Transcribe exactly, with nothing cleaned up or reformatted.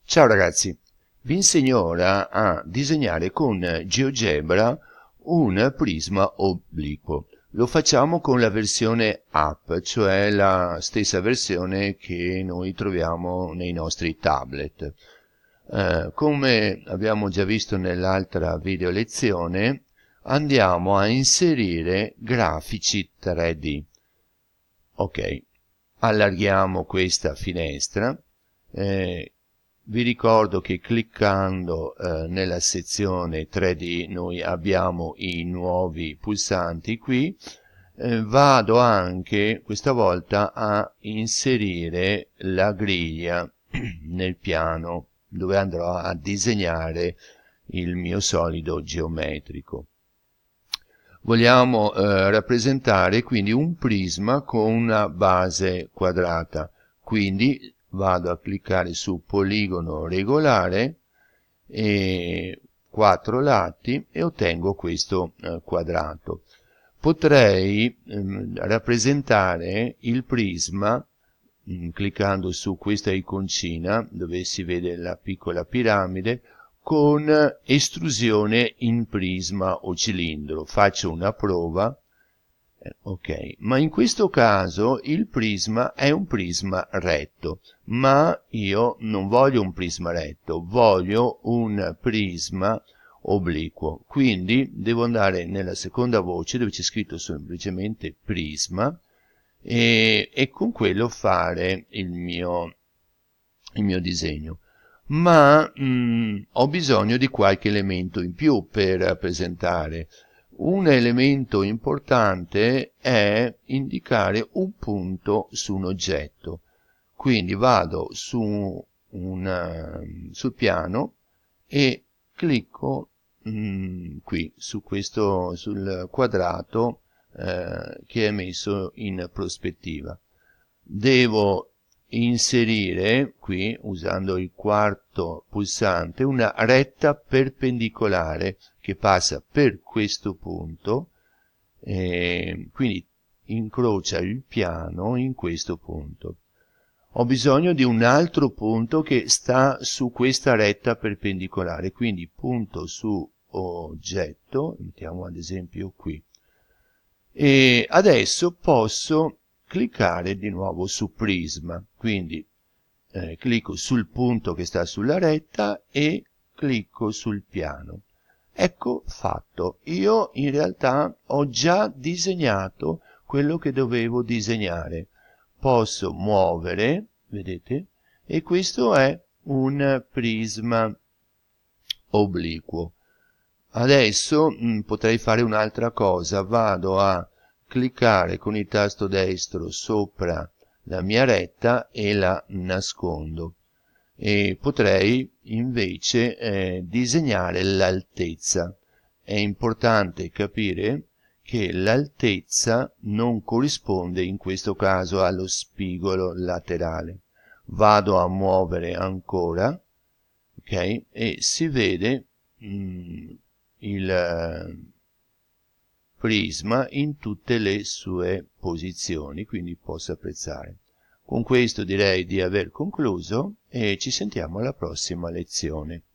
Ciao ragazzi, vi insegno ora a disegnare con GeoGebra un prisma obliquo. Lo facciamo con la versione app, cioè la stessa versione che noi troviamo nei nostri tablet. Eh, come abbiamo già visto nell'altra video lezione, andiamo a inserire grafici tre D. Ok, allarghiamo questa finestra. Eh, Vi ricordo che cliccando eh, nella sezione tre D noi abbiamo i nuovi pulsanti qui. Eh, vado anche questa volta a inserire la griglia nel piano dove andrò a disegnare il mio solido geometrico. Vogliamo eh, rappresentare quindi un prisma con una base quadrata, quindi vado a cliccare su poligono regolare e quattro lati e ottengo questo eh, quadrato. Potrei ehm, rappresentare il prisma mh, cliccando su questa iconcina dove si vede la piccola piramide con estrusione in prisma o cilindro. Faccio una prova. Ok, ma in questo caso il prisma è un prisma retto, ma io non voglio un prisma retto, voglio un prisma obliquo. Quindi devo andare nella seconda voce dove c'è scritto semplicemente prisma e, e con quello fare il mio, il mio disegno. Ma mh, ho bisogno di qualche elemento in più per rappresentare. Un elemento importante è indicare un punto su un oggetto. Quindi vado su una, sul piano e clicco mh, qui su questo sul quadrato eh, che è messo in prospettiva. Devo inserire qui, usando il quarto pulsante, una retta perpendicolare che passa per questo punto, e quindi incrocia il piano in questo punto. Ho bisogno di un altro punto che sta su questa retta perpendicolare, quindi punto su oggetto, mettiamo ad esempio qui. E adesso posso cliccare di nuovo su prisma, quindi eh, clicco sul punto che sta sulla retta e clicco sul piano. Ecco fatto, io in realtà ho già disegnato quello che dovevo disegnare. Posso muovere, vedete, e questo è un prisma obliquo. Adesso mh, potrei fare un'altra cosa, vado a cliccare con il tasto destro sopra la mia retta e la nascondo. E potrei invece eh, disegnare l'altezza. È importante capire che l'altezza non corrisponde in questo caso allo spigolo laterale. Vado a muovere ancora, ok? E si vede mh, il prisma in tutte le sue posizioni, quindi posso apprezzare. Con questo direi di aver concluso e ci sentiamo alla prossima lezione.